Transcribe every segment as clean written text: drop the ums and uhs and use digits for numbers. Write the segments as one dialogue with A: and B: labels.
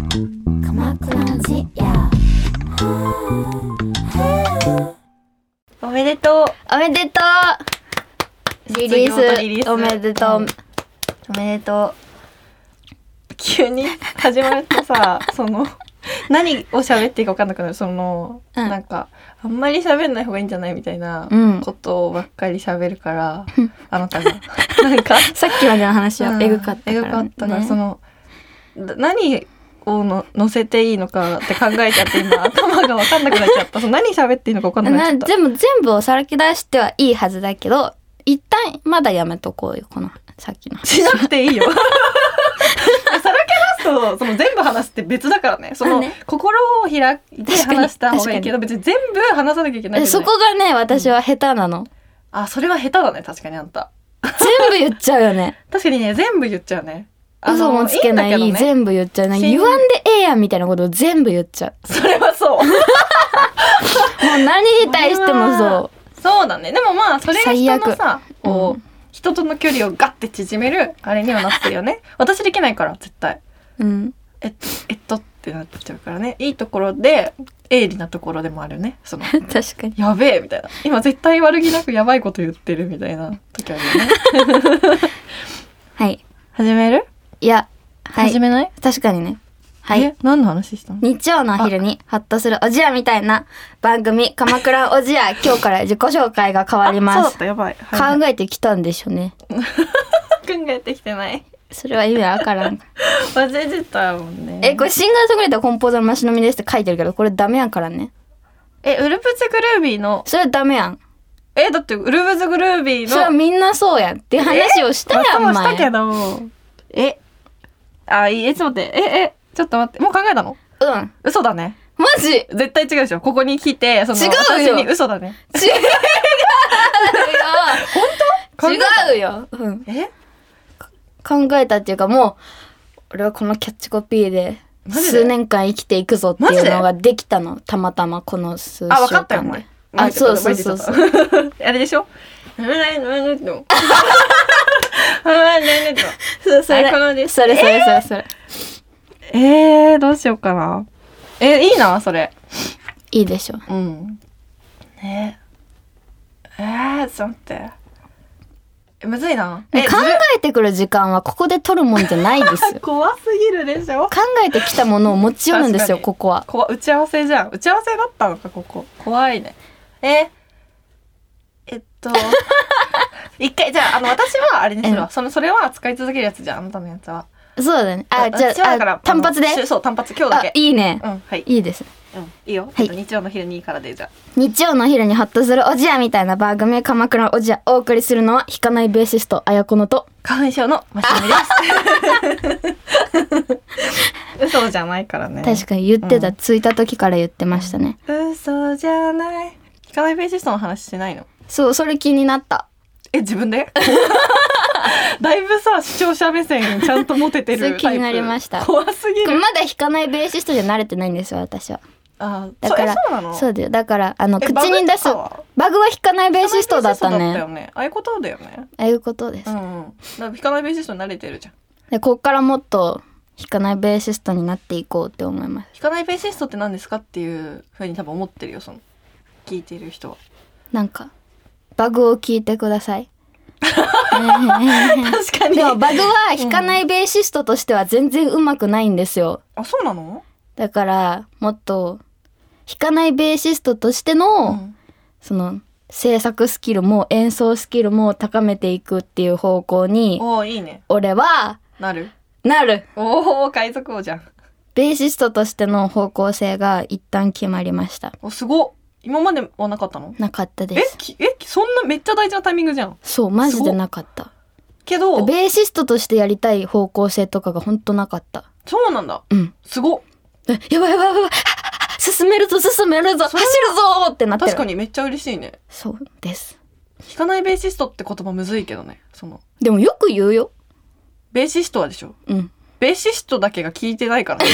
A: 鎌倉ジア。
B: おめでとう。
C: おめでとう。リリースおめでとう、
B: おめでとう。急に始まるとさその何を喋っていいか分かんなくなる。なんかあんまり喋んない方がいいんじゃないみたいなことばっかり喋るから、あなたがなんか
C: さっきまでの話はエグかったから、ね、
B: エグかったから何を乗せていいのかって考えちゃって今頭が分かんなくなっちゃった。何喋っていいのか分かんなくなっちゃった。
C: 全部をさらけ出してはいいはずだけど、一旦まだやめとこうよ、このさっきの
B: しなくていいよさらけ出すとその全部話すって別だからね。心を開いて話した方がいいけど、別に全部話さなきゃいけない、ね、
C: そこがね私は下手なの、
B: あ、それは下手だね。確かにあんた
C: 全部言っちゃうよね
B: 確かにね、全部言っちゃうね。
C: 嘘もつけない、いい、ね、全部言っちゃうね。言わんでええやんみたいなことを全部言っちゃう。
B: それはそうもう
C: 何に対しても
B: そうだね。でもまあそれが人のさ、人との距離をガッて縮めるあれにはなってるよね私できないから絶対、ってなっちゃうからね。いいところで鋭利なところでもあるね。
C: 確かに
B: やべえみたいな、今絶対悪気なくやばいこと言ってるみたいな時あるよね
C: はい、
B: 始める？
C: いや、はい、
B: 始めない？
C: 確かにね。はい。
B: 何の話したの？
C: 日曜のお昼にハッとするおじやみたいな番組鎌倉おじや今日から自己紹介が変わります。
B: そうだった、やばい、はい、
C: 考えてきたんでしょうね
B: 考えてきてない。
C: それは意味わからん
B: 忘れてたもんね。
C: これシンガーソングライターコンポーザーのマシノミですって書いてるけど、これダメやからね。
B: ウルプツグルービーの
C: それダメやん。
B: だってウルプツグルービーの
C: それはみんなそうやんって話をしたやん、
B: そうしたけどいつ待ってちょっと待って、もう考えたの？嘘だね。
C: マジ？
B: 絶対違うでしょ。ここに来て
C: 違うよ。
B: 私に嘘だね。
C: 違うよ
B: 本当？
C: 違うよ、考えたっていうか、もう俺はこのキャッチコピーで数年間生きていくぞっていうのができたの。たまたまこの数週間で。
B: 分かったよお前。
C: そう
B: あれでしょそれどうしようかな。いいなそれ。
C: いいでしょ。
B: ちょっと待って、むずいな。
C: 考えてくる時間はここで取るもんじゃないですよ
B: 怖すぎるでしょ。
C: 考えてきたものを持ち寄るんですよ。ここは
B: 打ち合わせじゃん。打ち合わせだったのかここ。怖いね。一回じゃあ私はあれにするわ。それは使い続けるやつじゃん、あなたのやつは。
C: そうだね。じゃあ単発で。
B: そう、単発今日だけ。
C: いいね。
B: はい。
C: いいです。
B: いいよ。日曜の昼にいいからで。じゃあ
C: 日曜の昼にハッとするおじやみたいな番組鎌倉おじや、お送りするのは弾かないベーシストあやこのと
B: 花粉症のマシュミです嘘じゃないからね。
C: 確かに言ってた、ついた時から言ってましたね。
B: 嘘じゃない。弾かないベーシストの話してないの？
C: そう、それ気になった。
B: 自分でだいぶさ視聴者目線ちゃんと持ててるタイプ。
C: 気になりました。
B: 怖すぎる。
C: まだ弾かないベーシストじゃ慣れてないんですよ私は。
B: だからそうなの？
C: そうだよ。だから口に出すバグは弾かないベーシストだったね。
B: ああいうことだよね。
C: ああいうことです。
B: だから弾かないベーシストに慣れてるじゃん。
C: でこっからもっと弾かないベーシストになっていこうって思います。
B: 弾かないベーシストって何ですかっていう風に多分思ってるよ、その聞いている人は。
C: なんかバグを聞いてください
B: 確かに。
C: でもバグは弾かないベーシストとしては全然上手くないんですよ。
B: そうなの？
C: だからもっと弾かないベーシストとしての、その制作スキルも演奏スキルも高めていくっていう方向に
B: いいね。
C: 俺は
B: なる。海賊王じゃん。
C: ベーシストとしての方向性が一旦決まりました。
B: すごっ。今まではなかったの？
C: なかったです。
B: そんなめっちゃ大事なタイミングじゃん。
C: そうマジでなかった。
B: けど
C: ベーシストとしてやりたい方向性とかがほんとなかった。
B: そうなんだ。すごっ。
C: やばい進めるぞ走るぞってなってる。
B: 確かにめっちゃ嬉しいね。
C: そうです。
B: 弾かないベーシストって言葉むずいけどね。
C: でもよく言うよ。
B: ベーシストはでしょ。ベーシストだけが聞いてないからね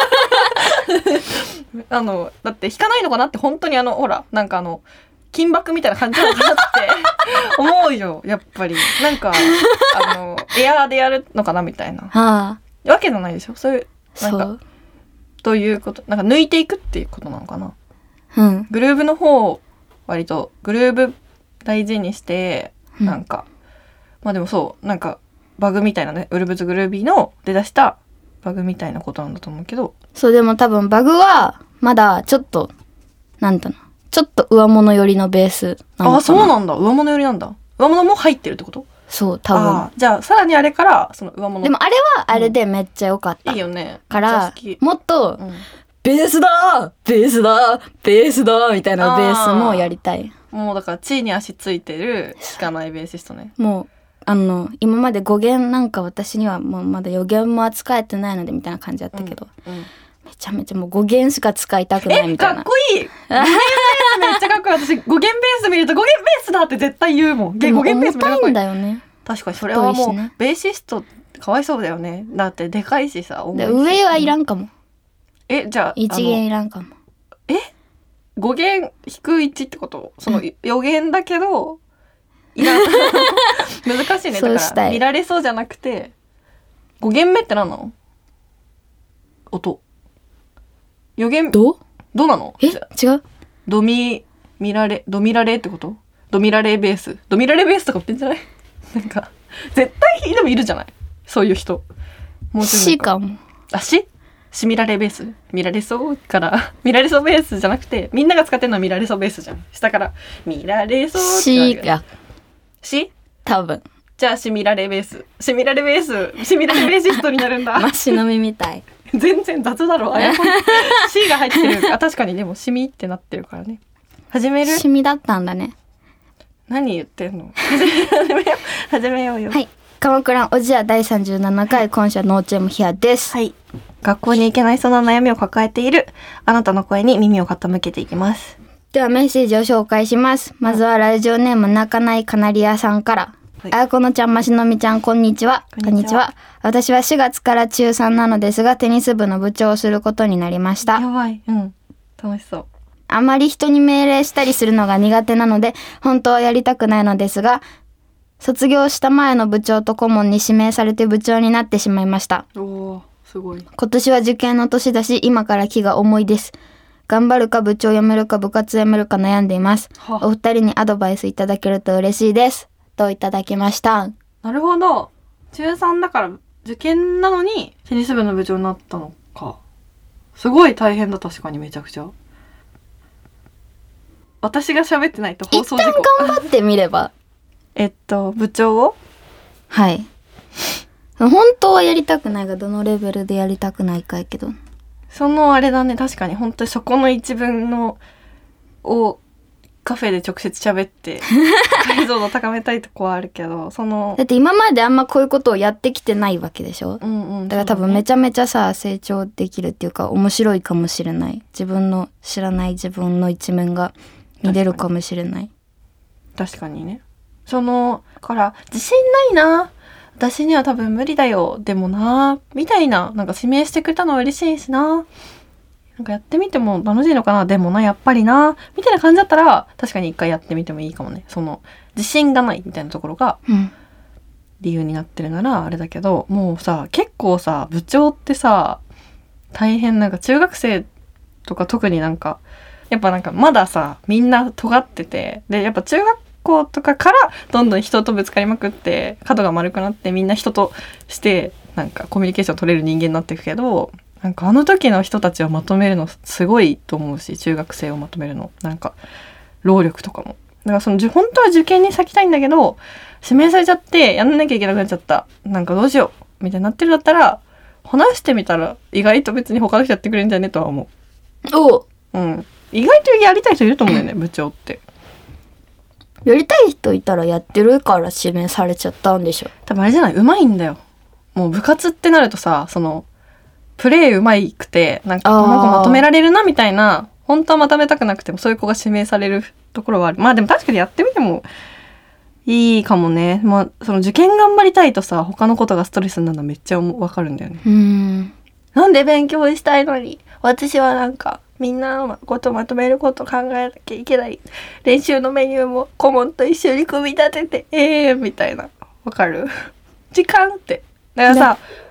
B: だって弾かないのかなって本当にほらなんか金箔みたいな感じなのかなって思うよ。やっぱりなんかエアーでやるのかなみたいな、わけじゃないでしょ。そういうなんかということ、なんか抜いていくっていうことなのかな。
C: うん。
B: グルーブの方を割とグルーブ大事にして、なんか、まあでもそうなんかバグみたいなね、ウルブズグルービーの出だしたバグみたいなことなんだと思うけど。
C: そう、でも多分バグはまだちょっとなんだろう、ちょっと上物寄りのベースなのかな。
B: あ、そうなんだ。上物寄りなんだ。上物も入ってるってこと？
C: そう、多分。
B: じゃあさらにあれからその上物。
C: でもあれはあれでめっちゃ良かった。
B: いいよね。
C: からもっと、ベースだベースだベースだみたいなベースもやりたい。
B: もうだから地に足ついてるしかないベーシストね。
C: もう今まで語源なんか私にはもうまだ予言も扱えてないのでみたいな感じだったけど、めちゃめちゃもう語源しか使いたくないみたいな。
B: かっこいい。語源ベースめっちゃかっこいい。私語源ベース見ると語源ベースだって絶対言うもん。語源ベースめっちゃかっこいい。
C: 重たいんだよね。
B: 確かにそれはもう、ベーシストかわいそうだよね。だってでかいしさ。
C: で上はいらんかも。
B: じゃあ
C: 一弦いらんかも。
B: 語源引く1ってこと？その予言だけどいらん難しいね。だから見られそうじゃなくて語源目って何なの？音。予言
C: ど
B: なの？
C: 違う？
B: ドミラレってこと？ドミラレベースとか言ってんじゃない？なんか絶対でもいるじゃない、そういう人。
C: もうCかも。
B: シミラレベース、見られそうから見られそうベースじゃなくて、みんなが使ってるのは見られそうベースじゃん。下から見られそうってなる。
C: C や。
B: C？
C: 多分。
B: じゃあシミラレベースシミラレベーシストになるんだ。
C: マシの実みたい。
B: 全然雑だろ。C が入ってる。確かに。でもシミってなってるからね。始める？
C: シミだったんだね。
B: 何言ってんの？始めようよ。
C: はい。鎌倉おじや第37回今週はノーチェムヒアです。
B: はい。学校に行けないその悩みを抱えているあなたの声に耳を傾けていきます。
C: ではメッセージを紹介します。まずはラジオネーム泣かないカナリアさんから。あやこのちゃん、ましのみちゃん、こんにちは。こんにちは。私は4月から中3なのですが、テニス部の部長をすることになりました。
B: やばい。楽しそう。
C: あまり人に命令したりするのが苦手なので、本当はやりたくないのですが、卒業した前の部長と顧問に指名されて部長になってしまいました。
B: おー、すごい。
C: 今年は受験の年だし、今から気が重いです。頑張るか部長辞めるか部活辞めるか悩んでいます。お二人にアドバイスいただけると嬉しいです。といただきました。
B: なるほど。中3だから受験なのにテニス部の部長になったのか。すごい大変だ。確かにめちゃくちゃ。私が喋ってないと放送事故。
C: 一旦頑張ってみれば。
B: 部長を？
C: はい。本当はやりたくないが、どのレベルでやりたくないかやけど。
B: そのあれだね、確かに本当にそこの一文をカフェで直接喋って解像度高めたいとこはあるけど、
C: だって今まであんまこういうことをやってきてないわけでしょ。だから多分めちゃめちゃさ、成長できるっていうか面白いかもしれない。自分の知らない自分の一面が見れるかもしれない。
B: 確かにね。から自信ないな、私には多分無理だよ、でもなみたいな、なんか指名してくれたのは嬉しいしな、なんかやってみても楽しいのかな、でもなやっぱりなみたいな感じだったら確かに一回やってみてもいいかもね。自信がないみたいなところが理由になってるならあれだけど、もうさ結構さ部長ってさ大変。なんか中学生とか特になんかやっぱなんかまださみんな尖ってて、でやっぱ中学校とかからどんどん人とぶつかりまくって角が丸くなって、みんな人としてなんかコミュニケーション取れる人間になっていくけど、なんかあの時の人たちをまとめるのすごいと思うし、中学生をまとめるのなんか労力とかも、だから本当は受験に咲きたいんだけど指名されちゃってやんなきゃいけなくなっちゃった、なんかどうしようみたいになってるだったら話してみたら意外と別に他の人やってくれるんじゃねとは思う。意外とやりたい人いると思うんだよね、部長って。
C: やりたい人いたらやってるから指名されちゃったんでしょ。
B: 多分あれじゃない、上手いんだよ。もう部活ってなるとさ、プレー上手くてなんかこの子まとめられるなみたいな、本当はまとめたくなくてもそういう子が指名されるところはある。まあでも確かにやってみてもいいかもね。まあ受験頑張りたいとさ他のことがストレスになるのめっちゃわかるんだよね。なんで勉強したいのに私はなんかみんなのことまとめること考えなきゃいけない。練習のメニューも顧問と一緒に組み立ててみたいな。わかる？時間って。だからさ、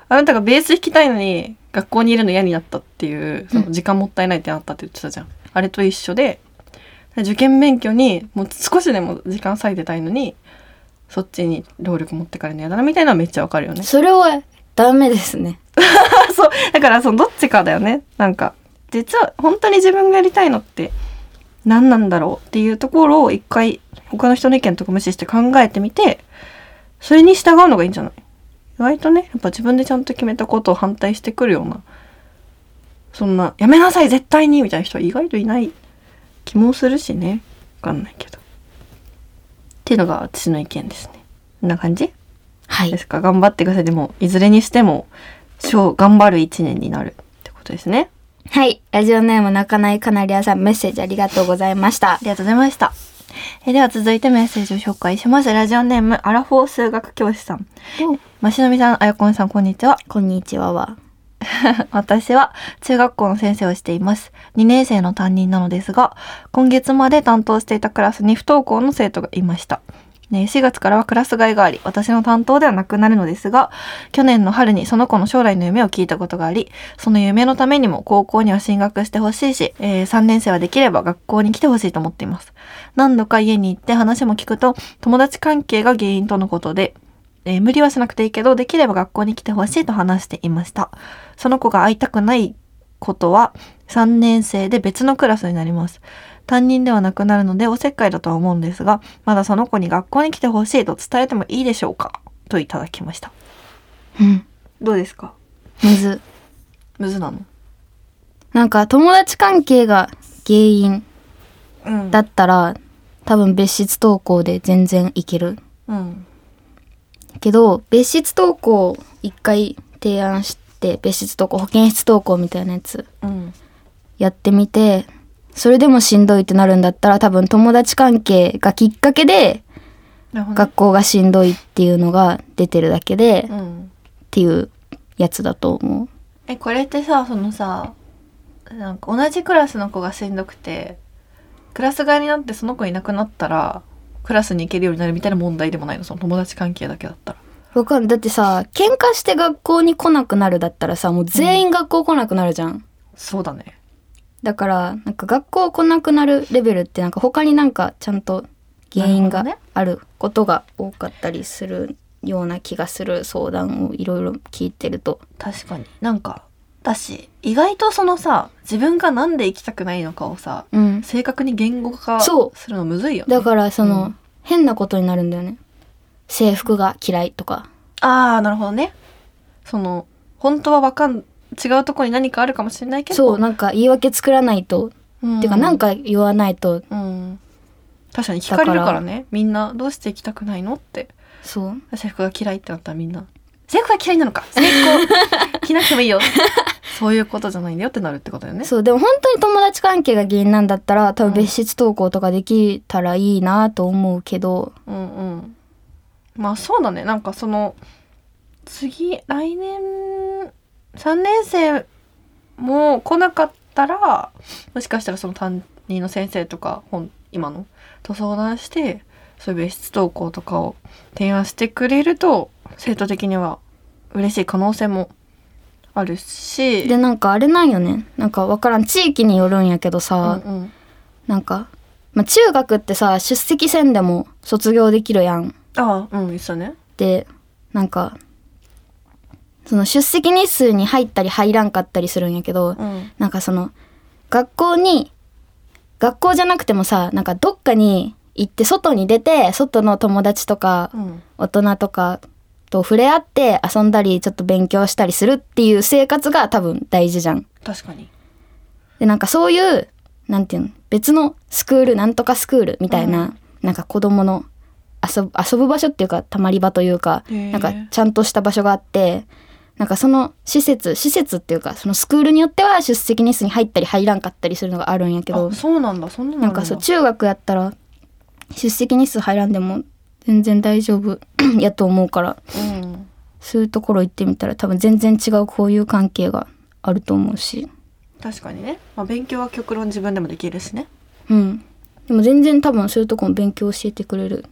B: あなたがベース弾きたいのに学校にいるの嫌になったっていう、その時間もったいないってなったって言ってたじゃん。あれと一緒で、受験勉強にもう少しでも時間割いてたいのにそっちに労力持ってかれるの嫌だなみたいなのはめっちゃわかるよね。
C: それはダメですね。
B: そうだからそのどっちかだよね。なんか実は本当に自分がやりたいのって何なんだろうっていうところを一回他の人の意見とか無視して考えてみて、それに従うのがいいんじゃない？意外とね、やっぱ自分でちゃんと決めたことを反対してくるような、そんなやめなさい絶対にみたいな人は意外といない気もするしね。わかんないけどっていうのが私の意見ですね。こんな感じですか。頑張ってください。でもいずれにしても頑張る一年になるってことですね。
C: はい。ラジオネーム泣かないカナリアさん、メッセージありがとうございました。
B: ありがとうございました。では続いてメッセージを紹介します。ラジオネームアラフォー数学教師さん。ましのみさん、あやこんさん、こんにちは。
C: こんにちは。
B: 私は中学校の先生をしています。2年生の担任なのですが、今月まで担当していたクラスに不登校の生徒がいました。4月からはクラス替えがあり、私の担当ではなくなるのですが、去年の春にその子の将来の夢を聞いたことがあり、その夢のためにも高校には進学してほしいし、3年生はできれば学校に来てほしいと思っています。何度か家に行って話も聞くと、友達関係が原因とのことで、無理はしなくていいけど、できれば学校に来てほしいと話していました。その子が会いたくないことは、3年生で別のクラスになります。担任ではなくなるのでおせっかいだとは思うんですが、まだその子に学校に来てほしいと伝えてもいいでしょうかといただきました。どうですか？むずなの？
C: なんか友達関係が原因だったら、多分別室登校で全然いける。けど別室登校を一回提案して、別室登校、保健室登校みたいなやつやってみて、それでもしんどいってなるんだったら、多分友達関係がきっかけで学校がしんどいっていうのが出てるだけで、っていうやつだと思う。
B: これってさ、そのさ、なんか同じクラスの子がしんどくてクラス替えになってその子いなくなったらクラスに行けるようになるみたいな問題でもないの？その友達関係だけだったら。
C: わかんない。だってさ、喧嘩して学校に来なくなるだったらさ、もう全員学校来なくなるじゃん。
B: そうだね。
C: だからなんか学校来なくなるレベルってなんか他になんかちゃんと原因があることが多かったりするような気がする。相談をいろいろ聞いてると。
B: 確かになんかだし、意外とそのさ、自分がなんで行きたくないのかをさ、正確に言語化するのむずいよね。
C: だからその、変なことになるんだよね。制服が嫌いとか。
B: ああ、なるほどね。その本当は違うところに何かあるかもしれないけど、
C: そう、なんか言い訳作らないと、っていうかなんか言わないと、
B: 確かに聞かれるからね。みんなどうして行きたくないのって。
C: そう。
B: 制服が嫌いってなったらみんな制服が嫌いなのか、制服着なくてもいいよそういうことじゃないんだよってなるってことだよね。
C: そう、でも本当に友達関係が原因なんだったら、多分別室登校とかできたらいいなと思うけど、
B: まあそうだね。なんかその来年3年生も来なかったら、もしかしたらその担任の先生とか今のと相談して、そういう別室登校とかを提案してくれると生徒的には嬉しい可能性もあるし。
C: でなんかあれなんよね、なんかわからん、地域によるんやけどさ、なんか、中学ってさ、出席せんでも卒業できるやん。
B: 一緒ね。で
C: なんかその出席日数に入ったり入らんかったりするんやけど、なんかその学校じゃなくてもさ、なんかどっかに行って外に出て、外の友達とか、大人とかと触れ合って遊んだりちょっと勉強したりするっていう生活が多分大事じゃん。
B: 確かに。
C: でなんかそういうなんていうの、別のスクール、なんとかスクールみたいな、なんか子供の遊ぶ場所っていうか、たまり場というか、なんかちゃんとした場所があって、なんかその施設っていうか、そのスクールによっては出席日数に入ったり入らんかったりするのがあるんやけど。
B: そうなんだ。そんなの
C: なんかそう、中学やったら出席日数入らんでも全然大丈夫やと思うから、そういうところ行ってみたら多分全然違う交友関係があると思うし。
B: 確かにね。勉強は極論自分でもできるしね。
C: でも全然多分そういうとこも勉強教えてくれる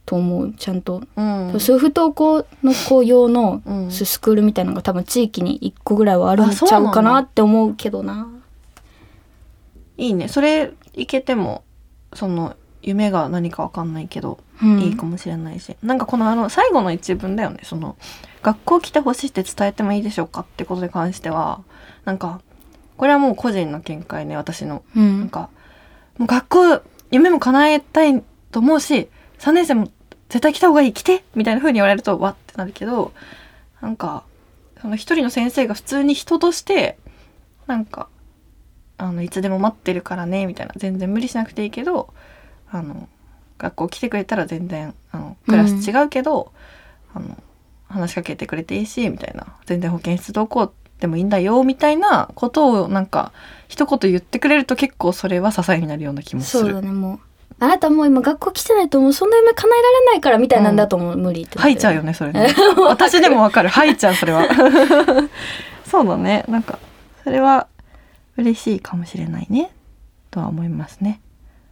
C: と思う。ちゃんと、
B: うん、
C: そういう不登校の子用のスクールみたいなのが多分地域に1個ぐらいはあるんちゃうかなって思うけどな。
B: いいね。それ行けてもその夢が何か分かんないけど、いいかもしれないし、なんかこの最後の一文だよね。その学校来てほしいって伝えてもいいでしょうかってことに関しては、なんかこれはもう個人の見解ね、私の、なんかもう学校夢も叶えたいと思うし、3年生も絶対来た方がいい、来てみたいな風に言われるとわってなるけど、なんかその一人の先生が普通に人としてなんかいつでも待ってるからねみたいな、全然無理しなくていいけど学校来てくれたら全然クラス違うけど、話しかけてくれていいしみたいな、全然保健室同行でもいいんだよみたいなことをなんか一言言ってくれると結構それは支えになるような気もする。
C: そうだね。もうあなたもう今学校来てないともうそんな夢叶えられないからみたいなんだと思う、無理って
B: 吐いちゃうよねそれね私でもわかる、吐いちゃうそれはそうだね、なんかそれは嬉しいかもしれないねとは思いますね。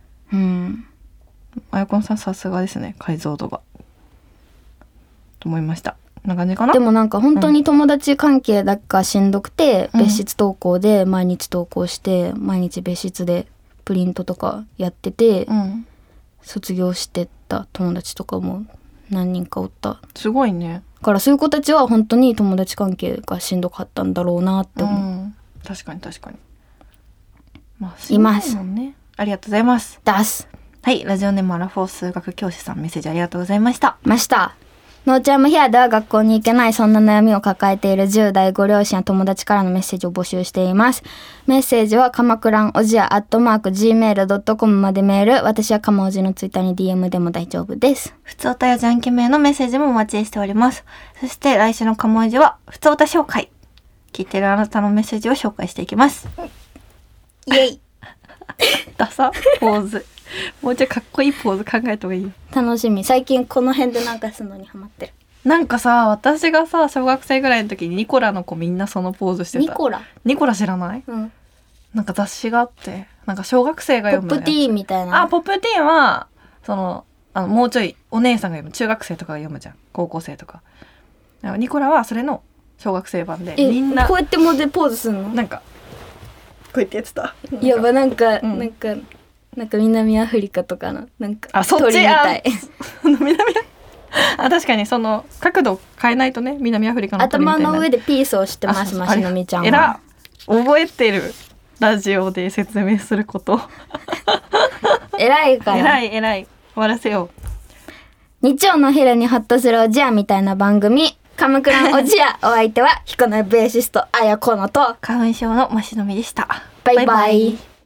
B: あやこんさんさすがですね、解像度がと思いました。こんな感じかな。
C: でもなんか本当に友達関係だけがしんどくて、別室登校で毎日登校して毎日別室でプリントとかやってて、卒業してった友達とかも何人かおった。
B: すごいね。
C: だからそういう子たちは本当に友達関係がしんどかったんだろうなって思う。
B: 確かに確かに。まあ、
C: います。
B: ありがとうございます。
C: 出す。
B: はい、ラジオネームアラフォー数学教師さん、メッセージありがとうございました。
C: のーちゃんもヒアでは学校に行けない、そんな悩みを抱えている10代ご両親や友達からのメッセージを募集しています。メッセージはかまくらんおじや@gmail.com までメール、私はかまおじのツイッターに DM でも大丈夫です。
B: ふつおたやじゃんけん名のメッセージもお待ちしております。そして来週のかまおじはふつおた紹介、聞いてるあなたのメッセージを紹介していきます。
C: イエイ
B: ダサポーズもうちょいかっこいいポーズ考えた方がいいよ。
C: 楽しみ。最近この辺でなんかするのにハマってる。
B: なんかさ、私がさ小学生ぐらいの時にニコラの子みんなそのポーズしてた。ニコラ知らない？なんか雑誌があって、なんか小学生が読む
C: ポップティーンみたいな。
B: ポップティーンはそのもうちょいお姉さんが読む、中学生とかが読むじゃん、高校生とか。ニコラはそれの小学生版で、みんな
C: こうやってモデルポーズするの？
B: なんかこうやってやってた。
C: やば、なんか南アフリカとかのなんか
B: 鳥みたい。確かにその角度変えないとね、南アフリカの鳥みたいな。
C: 頭の上でピースをしてます、ましのみちゃんは。
B: 覚えてる、ラジオで説明すること
C: 偉いから。
B: 偉い、終わらせよ
C: う。日曜の昼にホッとするおじやみたいな番組、カムクランおじや。お相手は彦根ベーシストあやこのと
B: 花粉症のましのみでした。
C: バイバイ。